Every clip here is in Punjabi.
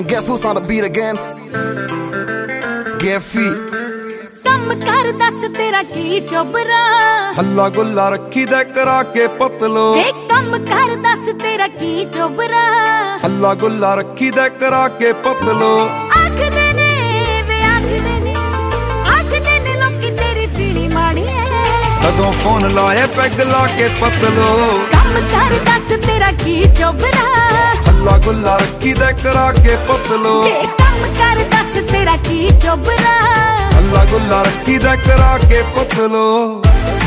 And guess who's on the beat again? Get feet. ਕੰਮ ਕਰ ਦੱਸ ਤੇਰਾ ਕੀ ਚੋਬਰਾ, ਹੱਲਾ ਗੁੱਲਾ ਰੱਖੀ ਦਾ ਕਰਾ ਕੇ ਪਤਲੋ। ਵੇ ਕੰਮ ਕਰ ਦੱਸ ਤੇਰਾ ਕੀ ਚੋਬਰਾ, ਹੱਲਾ ਗੁੱਲਾ ਰੱਖੀ ਦਾ ਕਰਾ ਕੇ ਪਤਲੋ। ਆਖਦੇ ਨੇ ਵੇ ਆਖਦੇ ਨੇ ਲੋਕੀ ਤੇਰੀ ਪੀਣੀ ਮਾੜੀ ਐ, ਕਦੋਂ ਫੋਨ ਲਾਏ ਪੈਗ ਲਾ ਕੇ ਪਤਲੋ। ਕੰਮ ਕਰ ਦੱਸ ਤੇਰਾ ਕੀ ਚੋਬਰਾ, ਹੱਲਾ ਗੁੱਲਾ ਰੱਖੀ ਦਾ ਕਰਾ ਕੇ ਪਤਲੋ। ਵੇ ਕੰਮ ਕਰ ਦੱਸ ਤੇਰਾ ਕੀ ਚੋਬਰਾ, ਹੱਲਾ ਗੁੱਲਾ ਰੱਖੀ ਦਾ ਕਰਾ ਕੇ ਪਤਲੋ।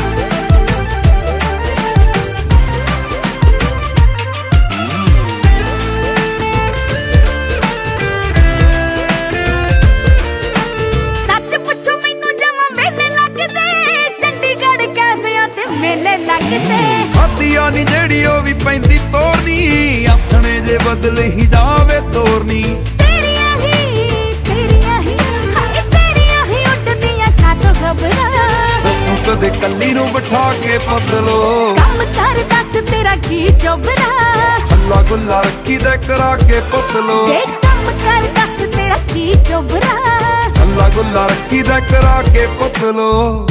ਸੱਚ ਪੁੱਛੋ ਮੈਨੂੰ ਜਮਾਂ ਮੇਲੇ ਲੱਗਦੇ, ਚੰਡੀਗੜ੍ਹ ਕੈਫਿਆਂ ਤੇ ਮੇਲੇ ਲੱਗਦੇ। ਖਾਦੀਆਂ ਨੀ ਜਿਹੜੀ ਉਹ ਵੀ ਪੈਂਦੀ ਤੋਰਨੀ, ਆਥਣੇ ਜੇ ਬਦਲ ਹੀ ਜਾਵੇ ਤੋਰਨੀ। ਦੱਸੂ ਕਦੇ ਕੱਲੀ ਨੂੰ ਬਿਠਾ ਕੇ ਪਤਲੋ। ਕੰਮ ਕਰ ਦੱਸ ਤੇਰਾ ਕੀ ਚੋਬਰਾ, ਹੱਲਾ ਗੁੱਲਾ ਰੱਖੀ ਦਾ ਕਰਾ ਕੇ ਪਤਲੋ। ਵੇ ਕੰਮ ਕਰ ਦੱਸ ਤੇਰਾ ਕੀ ਚੋਬਰਾ, ਹੱਲਾ ਗੁੱਲਾ ਰੱਖੀ ਦਾ ਕਰਾ ਕੇ ਪਤਲੋ।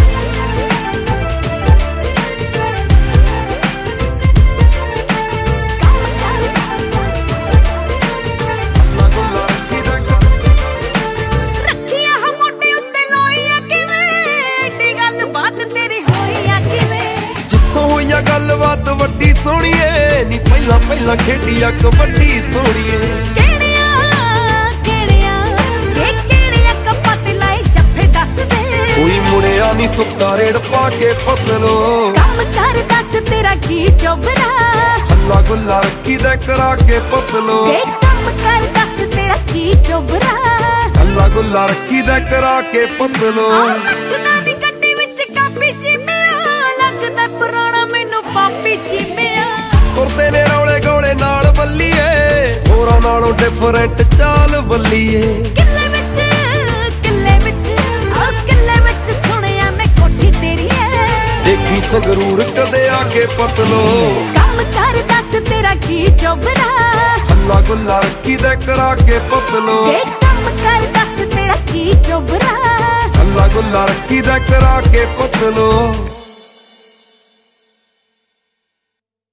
ਗੱਲਬਾਤ ਵੱਡੀ ਸੋਹਣੀਏ ਨੀ, ਪਹਿਲਾਂ ਖੇਡੀਆ ਕਬੱਡੀ ਸੋਹਣੀਏ। ਕਿਹੜੀਆਂ ਕੱਪਾਂ ਲਾਏ ਜੱਫੇ ਦੱਸ ਦੇ, ਕੋਈ ਮੁੜਿਆ ਨੀ ਸੁੱਕਾ ਰੇੜ ਪਾ ਕੇ ਪਤਲੋ। ਕੰਮ ਕਰ ਦੱਸ ਤੇਰਾ ਕੀ ਚੋਬਰਾ, ਹੱਲਾ ਗੁੱਲਾ ਰੱਖੀ ਦਾ ਕਰਾ ਕੇ ਪਤਲੋ। ਵੇ ਕੰਮ ਕਰ ਦੱਸ ਤੇਰਾ ਕੀ ਚੋਬਰਾ, ਹੱਲਾ ਗੁੱਲਾ ਰੱਖੀ ਦਾ ਕਰਾ ਕੇ ਪਤਲੋ। ਤੁਰਦੇ ਨੇ ਰੌਲੇ ਗੋਲੇ ਨਾਲ ਬੱਲੀਏ, ਹੋਰਾਂ ਨਾਲੋਂ ਡਿਫਰੈਂਟ ਚਾਲ ਬੱਲੀਏ। ਕਿੱਲੇ ਵਿੱਚ ਸੁਣਿਆ ਮੈਂ ਕੋਠੀ ਤੇਰੀ ਐ, ਦੇਖੀ ਸੰਗਰੂਰ ਕਦੇ ਆ ਕੇ ਪਤਲੋ। ਕੰਮ ਕਰ ਦੱਸ ਤੇਰਾ ਕੀ ਚੋਬਰਾ, ਹੱਲਾ ਗੁੱਲਾ ਰੱਖੀ ਦਾ ਕਰਾ ਕੇ ਪਤਲੋ। ਵੇ ਕੰਮ ਕਰ ਦੱਸ ਤੇਰਾ ਕੀ ਚੋਬਰਾ, ਹੱਲਾ ਗੁੱਲਾ ਰੱਖੀ ਦਾ ਕਰਾ ਕੇ ਪਤਲੋ।